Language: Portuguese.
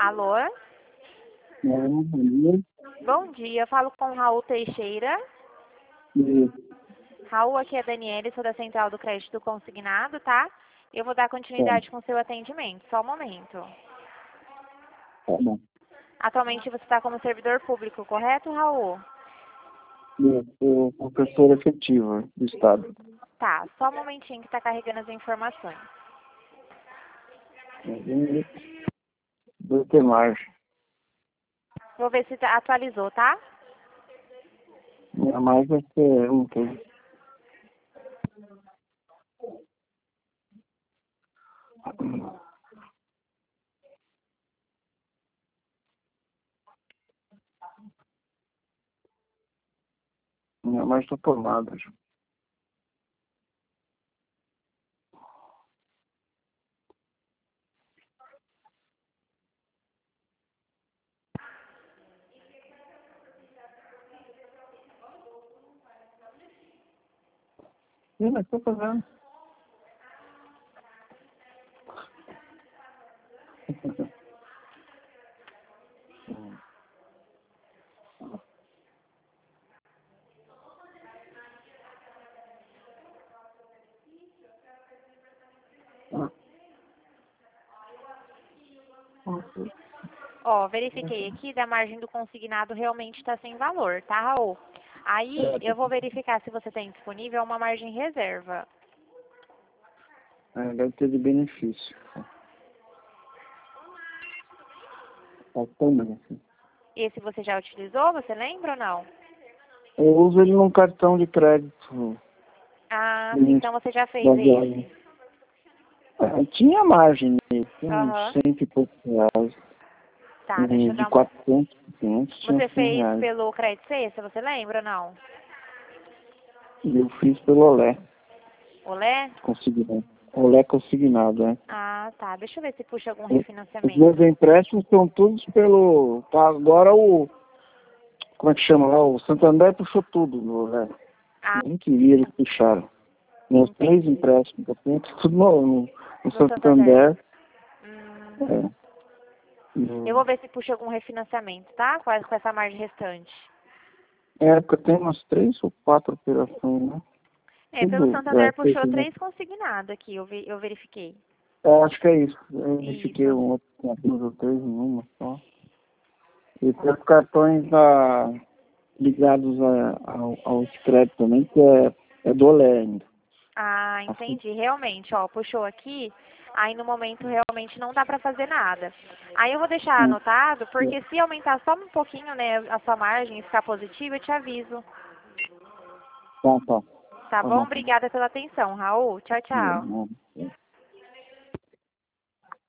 Alô? Bom dia. Bom dia, eu falo com o Raul Teixeira. Isso. Raul, aqui é a Daniele, sou da Central do Crédito Consignado, tá? Eu vou dar continuidade com o seu atendimento, só um momento. Tá bom. Atualmente você está como servidor público, correto, Raul? Eu sou professor efetivo do Estado. Tá, só um momentinho que está carregando as informações. Do ter margem. Vou ver se atualizou, tá? Minha margem vai ser um que minha margem está formada já. Sim, mas estou fazendo. Ó, verifiquei aqui, da margem do consignado realmente está sem valor, tá, Raul? Aí eu vou verificar se você tem disponível uma margem reserva. Deve ter de benefício. Atualmente. Esse você já utilizou, você lembra ou não? Eu uso ele num cartão de crédito. Ah, sim, então você já fez Da esse. viagem. Tinha margem nele, tinha uns Aham. 100 e poucos reais. Tá, deixa eu De dar uma... 400, 500, tinha Você 100 fez reais. pelo Crédito Sexta, você lembra ou não? E eu fiz pelo Olé, Olé? consignado. Olé consignado, né? Ah, tá. Deixa eu ver se puxa algum Os meus refinanciamento. empréstimos são todos pelo... Tá, agora o... Como é que chama lá? O Santander puxou tudo do Olé. Ah, Nem queria, eles puxaram. Meus 3 entendi. empréstimos, eu tenho tudo no No Santander. Santander. Hum, É, eu vou ver se puxa algum refinanciamento, tá? Com essa margem restante. porque eu tenho umas 3 ou 4 operações, né? É, pelo Tudo, Santander puxou tudo, né? 3 consignados aqui, eu verifiquei. Acho que é isso. Eu fiquei Isso. um outro, 2 ou 3 em uma só. E tem os cartões ligados ao crédito também, que é do Olé ainda. Ah, Assim, entendi. Realmente, ó, puxou aqui, aí no momento realmente não dá pra fazer nada. Aí eu vou deixar anotado, porque se aumentar só um pouquinho, né, a sua margem e ficar positiva, eu te aviso. tá, tá. Tá Tá bom? bom. Obrigada pela atenção, Raul. Tchau, tchau. Não, não.